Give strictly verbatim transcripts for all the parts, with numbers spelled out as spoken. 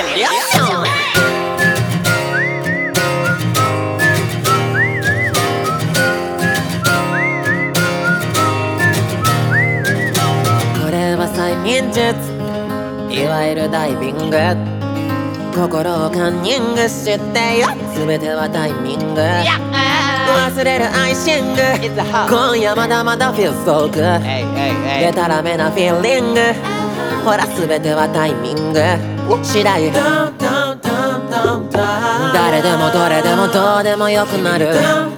イリュージョン。これは催眠術、いわゆるダイビング。心をカンニングしてよ、全てはタイミング。忘れるアイシング、今夜まだまだ feel so good。 でたらめなフィーリング、ほら全てはタイミング次第。誰でもどれでもどうでもよくなる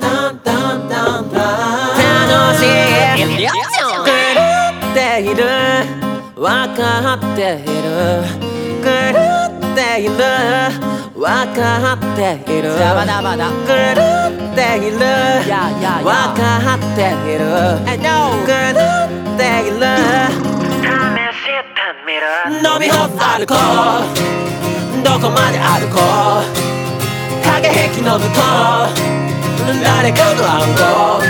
楽しいイリュージョン。狂っている、わかっている、狂っている、わかっている、狂っている、わかっている、狂っている、試してみる。飲み干すアルコール、どこまで歩こう、影壁の向こう、誰かの暗号。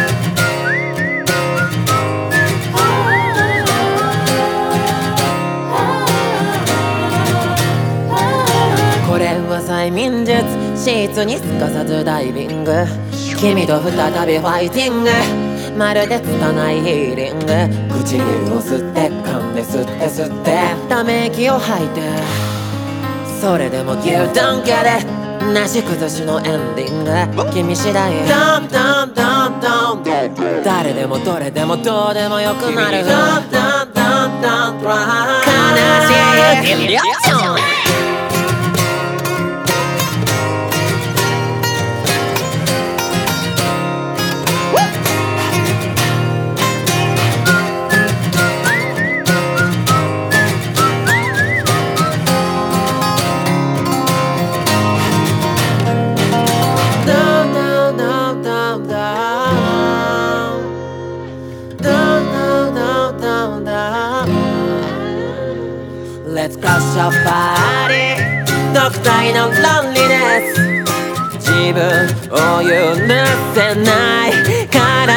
これは催眠術、シーツにすかさずダイビング。君と再びファイティング、まるで拙いヒーリング。唇を吸って噛んで吸って吸ってため息を吐いて、それでも牛丼系でなし崩しのエンディング。君次第ドンドンドンドン、誰でもどれでもどうでもよくなるドンドンドンドン、悲しいイリュージョン。Let's crush your body、 独体のロンリネス、自分を許せないから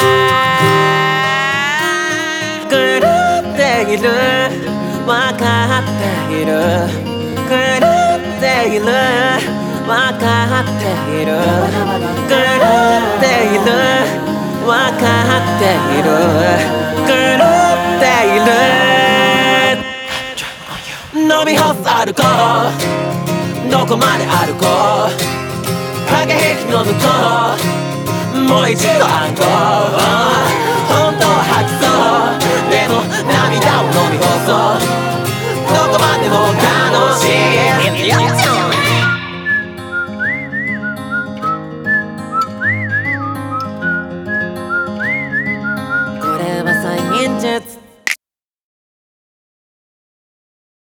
狂っている、わかっている、狂っている、わかっている、狂っている、わかっている、狂っている。飲み干すアルコール、どこまで歩こう、影壁の向こう、もう一度暗号。本当は吐きそう、でも涙を飲み干そう、どこまでも楽しいイリュージョン。これは催眠術。